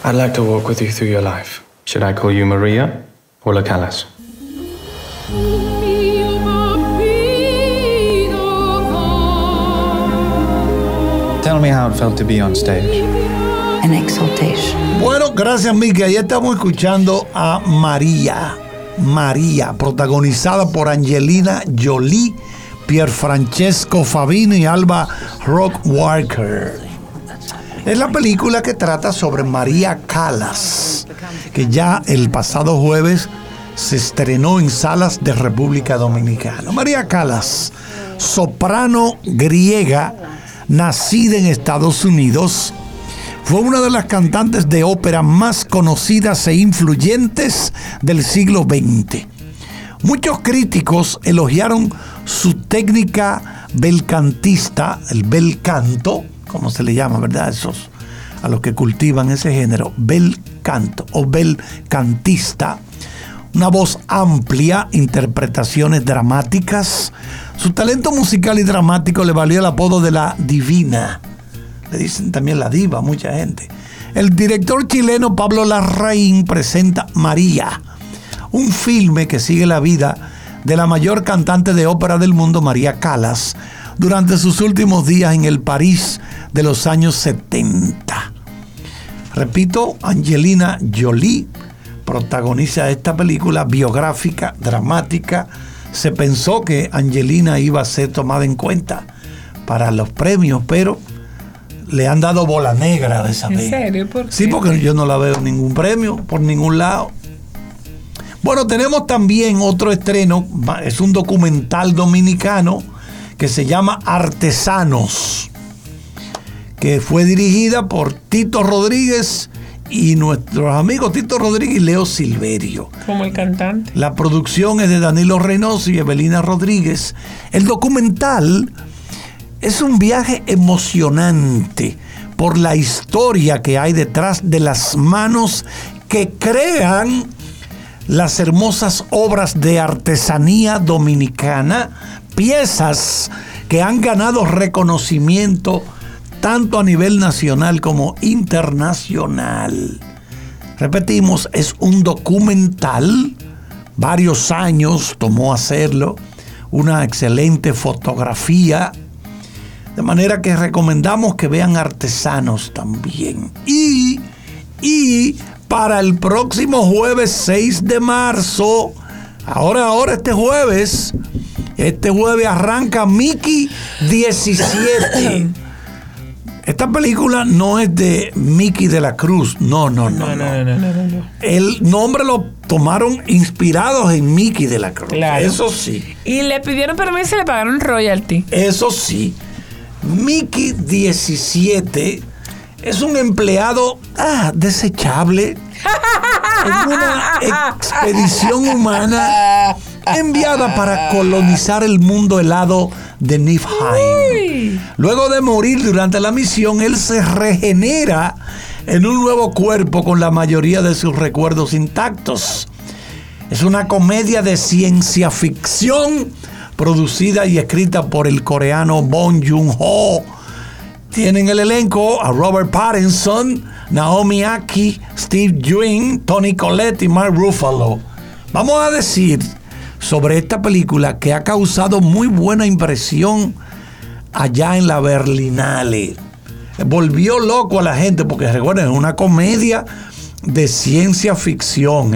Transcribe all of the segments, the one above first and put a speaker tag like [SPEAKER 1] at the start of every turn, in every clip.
[SPEAKER 1] I'd like to walk with you through your life. Should I call you Maria or La Callas? Tell me how it felt to be on stage.
[SPEAKER 2] An exaltation.
[SPEAKER 3] Bueno, gracias, Miki. Ahí estamos escuchando a María. María, protagonizada por Angelina Jolie, Pierfrancesco Favino y Alba Rock Walker. Es la película que trata sobre María Callas, que ya el pasado jueves se estrenó en salas de República Dominicana. María Callas, soprano griega, nacida en Estados Unidos, fue una de las cantantes de ópera más conocidas e influyentes del siglo XX. Muchos críticos elogiaron su técnica belcantista, el bel canto, como se le llama, ¿verdad? Esos a los que cultivan ese género, bel canto o bel cantista. Una voz amplia, interpretaciones dramáticas. Su talento musical y dramático le valió el apodo de la Divina. Le dicen también la diva a mucha gente. El director chileno Pablo Larraín presenta María, un filme que sigue la vida de la mayor cantante de ópera del mundo, María Callas, durante sus últimos días en el París de los años 70. Repito, Angelina Jolie protagoniza esta película biográfica, dramática. Se pensó que Angelina iba a ser tomada en cuenta para los premios, pero le han dado bola negra de esa vez.
[SPEAKER 4] ¿En serio? ¿Por qué?
[SPEAKER 3] Sí, porque yo no la veo en ningún premio, por ningún lado. Bueno, tenemos también otro estreno, es un documental dominicano que se llama Artesanos, que fue dirigida por Tito Rodríguez y nuestros amigos Tito Rodríguez y Leo Silverio.
[SPEAKER 4] Como el cantante.
[SPEAKER 3] La producción es de Danilo Reynoso y Evelina Rodríguez. El documental es un viaje emocionante por la historia que hay detrás de las manos que crean las hermosas obras de artesanía dominicana, piezas que han ganado reconocimiento tanto a nivel nacional como internacional. Repetimos, es un documental, varios años tomó hacerlo, una excelente fotografía, de manera que recomendamos que vean Artesanos también. Y para el próximo jueves 6 de marzo, ahora este jueves arranca Mickey 17. Esta película no es de Mickey de la Cruz, no. El nombre lo tomaron inspirados en Mickey de la Cruz, claro. Eso sí.
[SPEAKER 4] Y le pidieron permiso y le pagaron royalty.
[SPEAKER 3] Eso sí. Mickey 17 es un empleado desechable en una expedición humana enviada para colonizar el mundo helado de Niflheim. Luego de morir durante la misión, él se regenera en un nuevo cuerpo con la mayoría de sus recuerdos intactos. Es una comedia de ciencia ficción producida y escrita por el coreano Bong Joon-ho. Tienen el elenco a Robert Pattinson, Naomi Aki, Steve Yeun, Toni Collette y Mark Ruffalo. Vamos a decir sobre esta película que ha causado muy buena impresión allá en la Berlinale. Volvió loco a la gente porque, recuerden, es una comedia de ciencia ficción,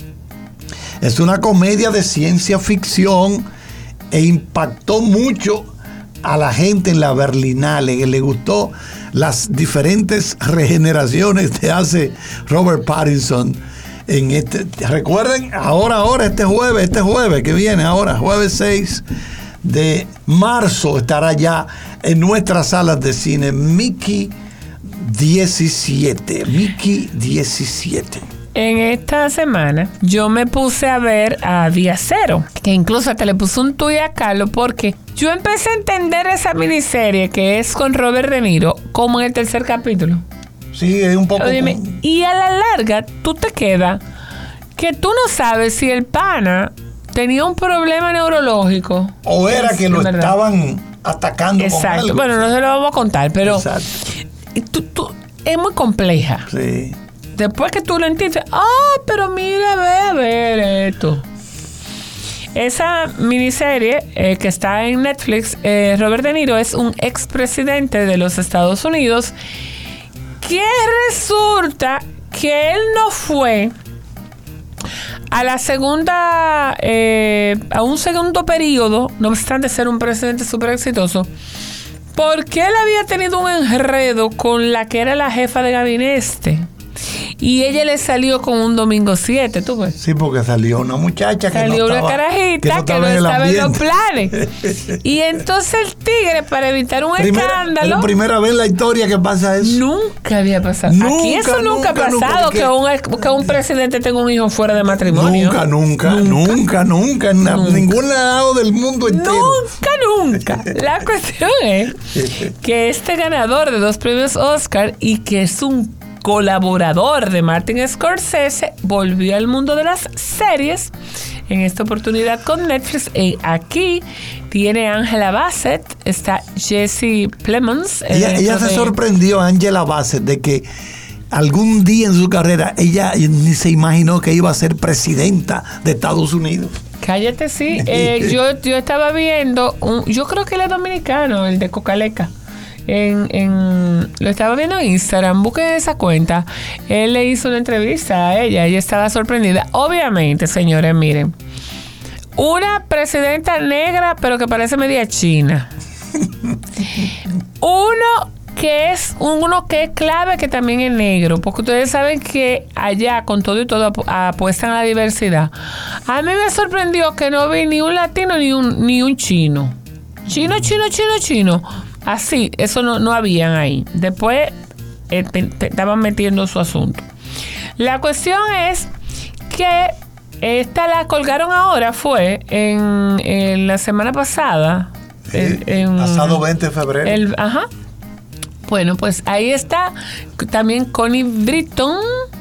[SPEAKER 3] Es una comedia de ciencia ficción e impactó mucho a la gente en la Berlinale, que le gustó las diferentes regeneraciones que hace Robert Pattinson en recuerden, ahora este jueves que viene ahora, jueves 6 de marzo, estará ya en nuestras salas de cine Mickey 17.
[SPEAKER 4] En esta semana yo me puse a ver a Día Cero, que incluso hasta le puse un tuit a Carlos porque yo empecé a entender esa miniserie que es con Robert De Niro como en el tercer capítulo.
[SPEAKER 3] Sí, es un poco...
[SPEAKER 4] Óyeme, y a la larga tú te quedas que tú no sabes si el pana tenía un problema neurológico.
[SPEAKER 3] O era que lo estaban atacando.
[SPEAKER 4] Exacto.
[SPEAKER 3] Con algo.
[SPEAKER 4] Bueno, no se lo vamos a contar, pero es muy compleja.
[SPEAKER 3] Sí.
[SPEAKER 4] después que tú lo entiendes, pero mira, a ver esto. Esa miniserie que está en Netflix, Robert De Niro es un expresidente de los Estados Unidos que resulta que él no fue a la segunda, a un segundo periodo, no obstante ser un presidente súper exitoso, porque él había tenido un enredo con la que era la jefa de gabinete. Y ella le salió con un domingo 7, ¿tú ves?
[SPEAKER 3] Sí, porque salió una muchacha que
[SPEAKER 4] salió
[SPEAKER 3] no estaba,
[SPEAKER 4] una carajita que no estaba en los planes. Y entonces el tigre, para evitar un escándalo...
[SPEAKER 3] Es la primera vez en la historia que pasa eso.
[SPEAKER 4] Nunca había pasado. Aquí eso nunca ha pasado, que un presidente tenga un hijo fuera de matrimonio.
[SPEAKER 3] Nunca. En ningún lado del mundo entero.
[SPEAKER 4] Nunca. La cuestión es que este ganador de 2 premios Oscar y que es un colaborador de Martin Scorsese volvió al mundo de las series en esta oportunidad con Netflix. Aquí tiene Angela Bassett, está Jesse Plemons.
[SPEAKER 3] Ella se sorprendió, Angela Bassett, de que algún día en su carrera ella ni se imaginó que iba a ser presidenta de Estados Unidos.
[SPEAKER 4] Cállate, sí. Yo estaba viendo, yo creo que él es dominicano, el de Cocaleca. Lo estaba viendo en Instagram, busquen esa cuenta. Él le hizo una entrevista a ella estaba sorprendida. Obviamente, señores, miren, una presidenta negra pero que parece media china. uno que es clave, que también es negro, porque ustedes saben que allá con todo y todo apuestan a la diversidad. A mí me sorprendió que no vi ni un latino ni un chino. Chino. Así, eso no habían ahí. Después estaban metiendo su asunto. La cuestión es que esta la colgaron ahora, fue en la semana pasada.
[SPEAKER 3] Pasado 20 de febrero.
[SPEAKER 4] Bueno, pues ahí está también Connie Britton.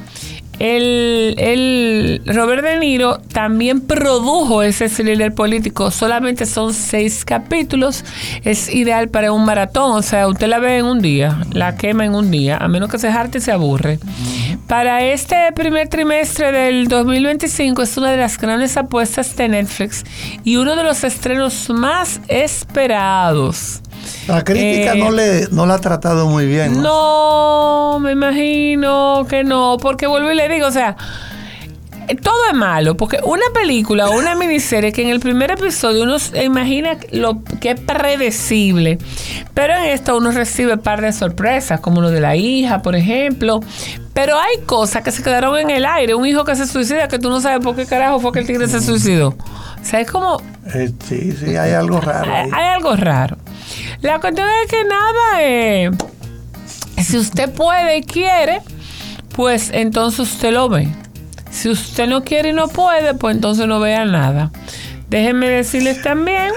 [SPEAKER 4] Robert De Niro también produjo ese thriller político. Solamente son 6 capítulos. Es ideal para un maratón. O sea, usted la ve en un día, la quema en un día, a menos que se jarte y se aburre. Para este primer trimestre del 2025 es una de las grandes apuestas de Netflix y uno de los estrenos más esperados.
[SPEAKER 3] La crítica no la ha tratado muy bien, ¿no?
[SPEAKER 4] No, me imagino que no, porque vuelvo y le digo, o sea, todo es malo, porque una película o una miniserie que en el primer episodio uno se imagina lo que es predecible, pero en esto uno recibe un par de sorpresas, como lo de la hija, por ejemplo. Pero hay cosas que se quedaron en el aire. Un hijo que se suicida, que tú no sabes por qué carajo fue que el tigre se suicidó. O sea, es como...
[SPEAKER 3] Sí, hay algo raro ahí.
[SPEAKER 4] Hay algo raro. La cuestión es que nada, si usted puede y quiere, pues entonces usted lo ve. Si usted no quiere y no puede, pues entonces no vea nada. Déjenme decirles también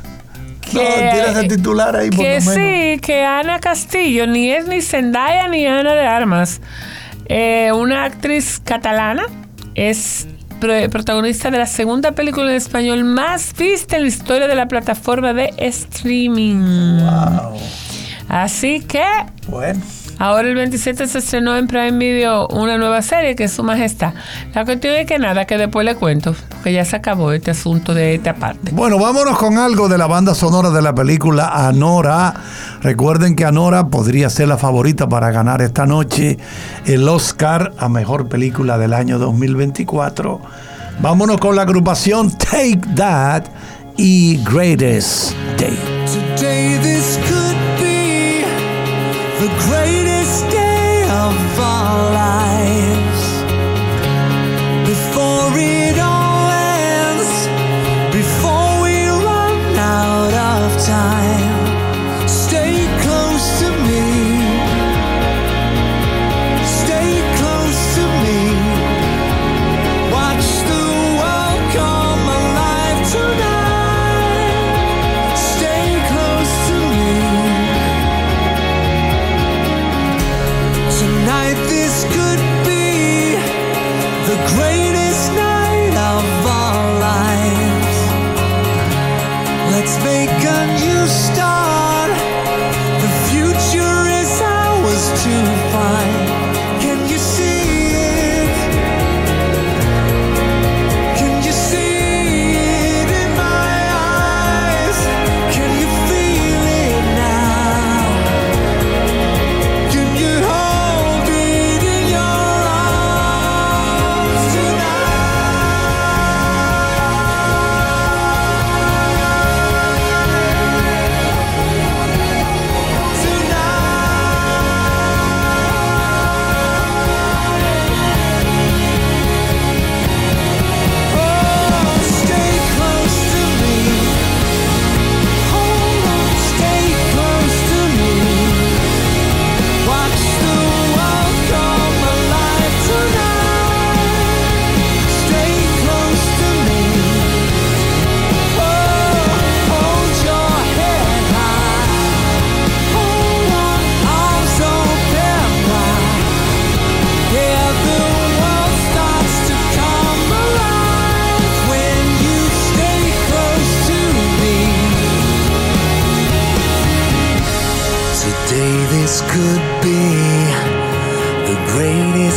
[SPEAKER 3] tienes el titular ahí, por lo menos.
[SPEAKER 4] Sí, que Ana Castillo ni es ni Zendaya ni Ana de Armas. Una actriz catalana, es protagonista de la segunda película en español más vista en la historia de la plataforma de streaming.
[SPEAKER 3] Wow.
[SPEAKER 4] Así que,
[SPEAKER 3] bueno,
[SPEAKER 4] ahora el 27 se estrenó en Prime Video una nueva serie que es Su Majestad. La cuestión es que nada, que después le cuento, porque ya se acabó este asunto de esta parte.
[SPEAKER 3] Bueno, vámonos con algo de la banda sonora de la película Anora. Recuerden que Anora podría ser la favorita para ganar esta noche el Oscar a Mejor Película del año 2024. Vámonos con la agrupación Take That y Greatest Day.
[SPEAKER 5] Today this could be the greatest day of our lives. Before it all ends, before we run out of time, stay close to me, stay close to me. Watch the world come alive tonight. Stay close to me. Tonight this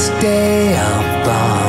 [SPEAKER 5] stay up on